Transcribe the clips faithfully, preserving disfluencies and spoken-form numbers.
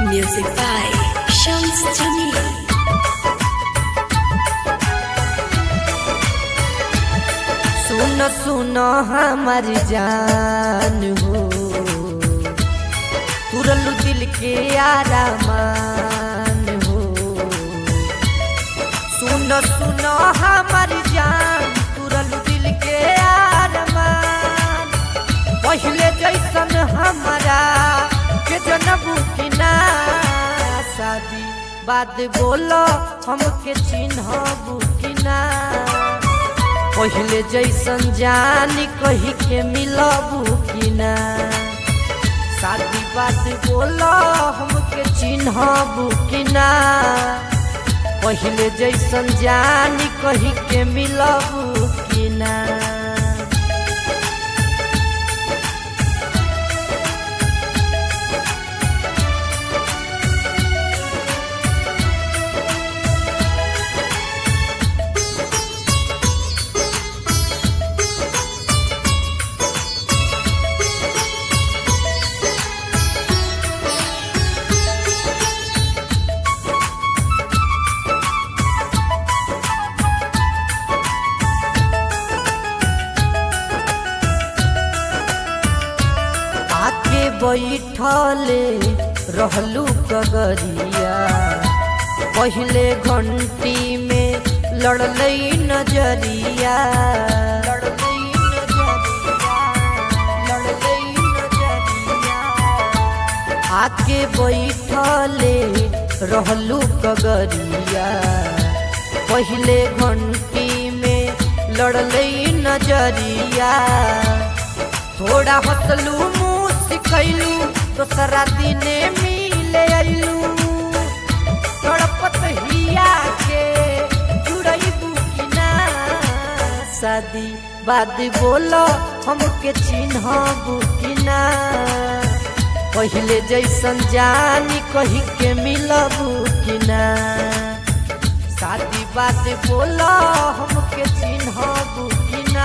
Music by Shams Jamil. सुनो सुनो हमार जान हो, तुरलू दिल के आरामान हो। सुनो सुनो हमार जान, तुरलू दिल के आरामान। पहले जैसन हमारा के जनबू की ना शादी बात बोलो हमके चिन्हबू की ना। पहले जैसन जानी कही के मिलबू की ना। शादी बात बोलो हमके चिन्हबू की ना। पहले जैसन जानी कही के मिलबू की ना। बैठले रहलू कगरिया, पहले घंटी में लड़लई नजरिया। लड़लई नजरिया, लड़लई नजरिया। आके बैठले रहलू कगरिया, पहले घंटी में लड़लई नजरिया। थोड़ा हंसलू कैलू तो सारा दिने मिले आलू। तड़पत हिया के जुड़बू की ना। शादी बात बोलो हमके चिन्हबू की ना। पहले जैसन जानी कही के मिलबू की ना। शादी बात बोलो हमके चिन्हबू की ना।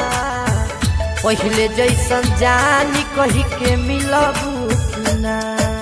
पहले जैसन जानी कही के मिलबू की ना।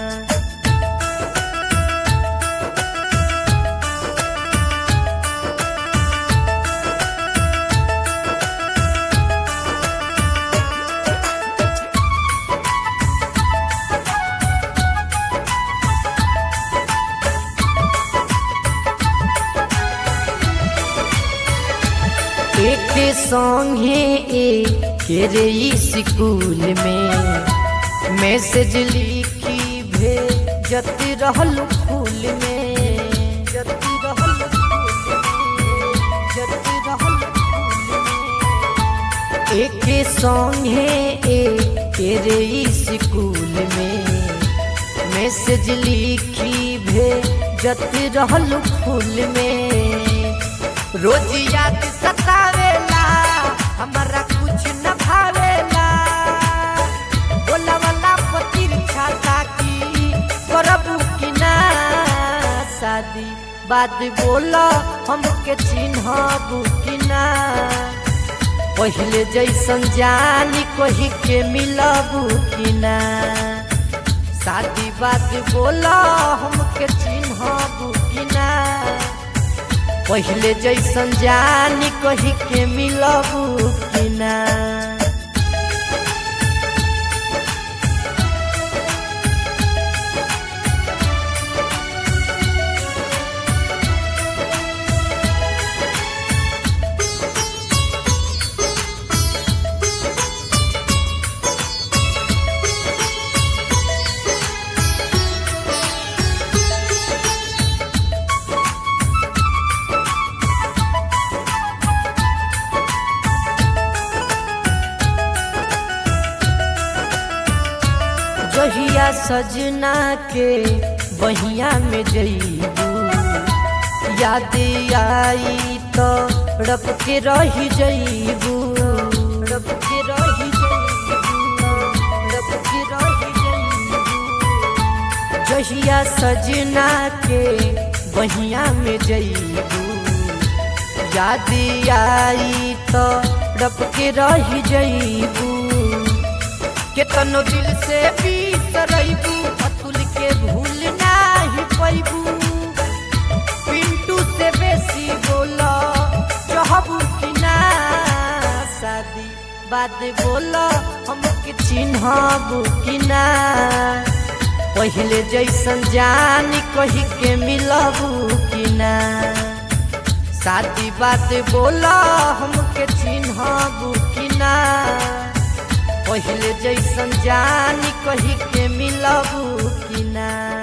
एक संगे के रे स्कूल में मैसेज लिखी भेजत रहल फूल में। जत रहल फूल में, जत रहल फूल में। एक संगे के रे स्कूल में मैसेज लिखी भेजत रहल फूल में। रोज याद सतावेला हमारा कुछ न भावेला। बोला वाला पतिर छाता की करबू की ना। शादी बात बोलो हमके चिन्हबू की ना। पहले जैसन जानी कही के मिलबू की ना। शादी बात बोलो हमके चिन्हबू की ना। पहले जैसन जानी कही के मिलबू की ना। जहिया सजना के बहिया में जइबू, याद आई तो रब के रही जइबू। रब के रही जइबू, रब के रही जइबू। जहिया सजना के बहिया में जइबू, याद आई तो रब के रही जइबू। केतनो दिल से बिसरबू अतुल के भूल ना बात बोला हमके चिन्हबू कि ना पहले जैसन जानी कही के मिलबू कि ना शादी बात बोला हमके चिन्हबू कि ना पहले जैसन जानी कही के मिलबू कि ना।